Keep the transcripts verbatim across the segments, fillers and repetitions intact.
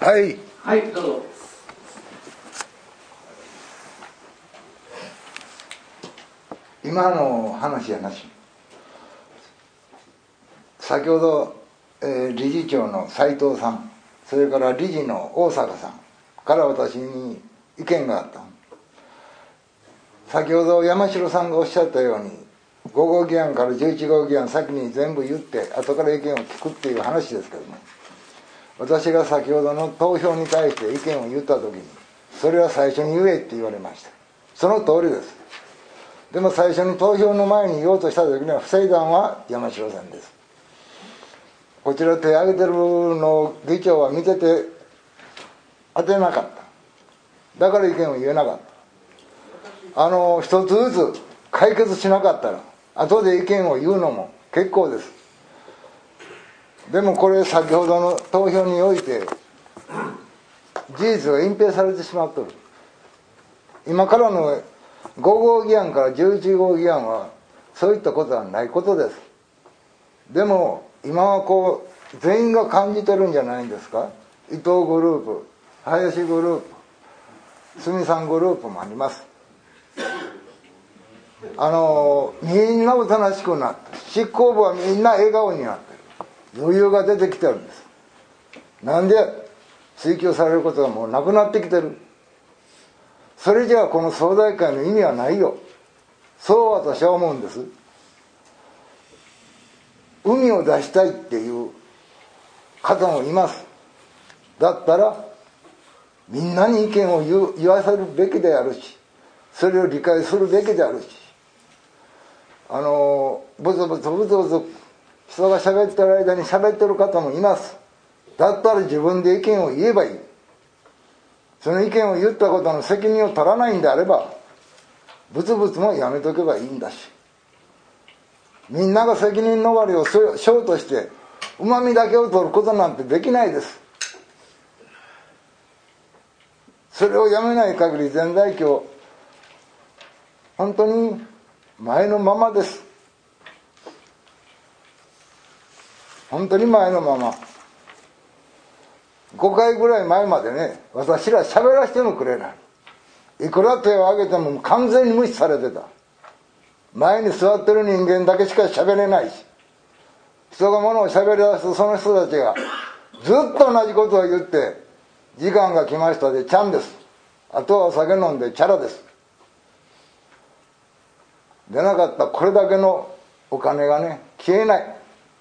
はい。 はい、どうぞ。 今の話やなし。先ほど、えー、理事長の斉藤さん、それから理事の大阪さんから私に意見があった。先ほど山城さんがおっしゃったように、ご号議案からじゅういち号議案先に全部言って後から意見を聞くっていう話ですけども、私が先ほどの投票に対して意見を言った時に、それは最初に言えって言われました。その通りです。でも最初に投票の前に言おうとした時には防いだのは山城さんです。こちら手を挙げてるのを議長は見てて当てなかった。だから意見を言えなかった。あの一つずつ解決しなかったら後で意見を言うのも結構です。でもこれ先ほどの投票において事実が隠蔽されてしまってる。今からのご号議案からじゅういち号議案はそういったことはないことです。でも今はこう全員が感じてるんじゃないんですか。伊藤グループ、林グループ、住さんグループもあります。あのみんなおとなしくなって、執行部はみんな笑顔になってる、余裕が出てきてるんです。なんで追及されることがもうなくなってきてる。それじゃあこの総大会の意味はないよ、そう私は思うんです。海を出したいっていう方もいます。だったらみんなに意見を 言, 言わせるべきであるし、それを理解するべきであるし、あのブツブツブツブツ人が喋ってる間に喋ってる方もいます。だったら自分で意見を言えばいい。その意見を言ったことの責任を取らないんであればブツブツもやめとけばいいんだし、みんなが責任逃れをしようとしてうまみだけを取ることなんてできないです。それをやめない限り全代表本当に前のままです。本当に前のまま。ごかいぐらい前までね、私ら喋らせてもくれない。いくら手を挙げても完全に無視されてた。前に座ってる人間だけしか喋れないし、人がものを喋り出すとその人たちがずっと同じことを言って、時間が来ましたでちゃんです、あとはお酒飲んでチャラです。でなかったらこれだけのお金がね消えない。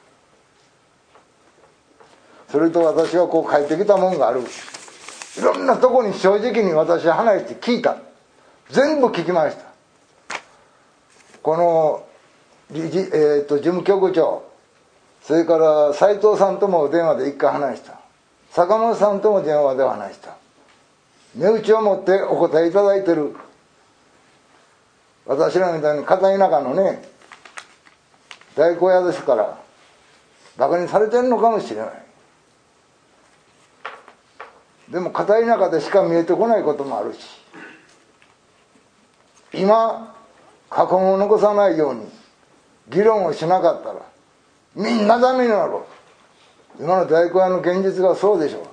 それと私はこう帰ってきたもんがある。いろんなとこに正直に私は話して聞いた。全部聞きました。この理事、えー、と事務局長、それから斉藤さんとも電話で一回話した。坂本さんとも電話で話した。値打ちを持ってお答えいただいてる。私らみたいに片田舎のね大工屋ですからバカにされてるのかもしれない。でも片田舎でしか見えてこないこともあるし、今過去を残さないように議論をしなかったらみんなダメになる。今の大工屋の現実がそうでしょ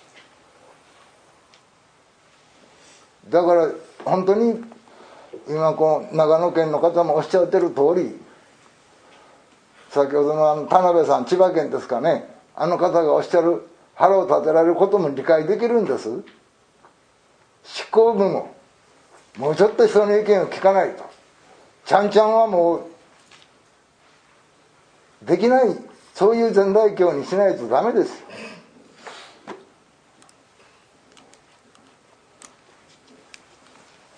う。だから本当に今こう長野県の方もおっしゃってる通り、先ほどのあの田辺さん、千葉県ですかね、あの方がおっしゃる腹を立てられることも理解できるんです。執行部ももうちょっと人の意見を聞かないと、ちゃんちゃんはもうできない、そういう全代表にしないとダメです。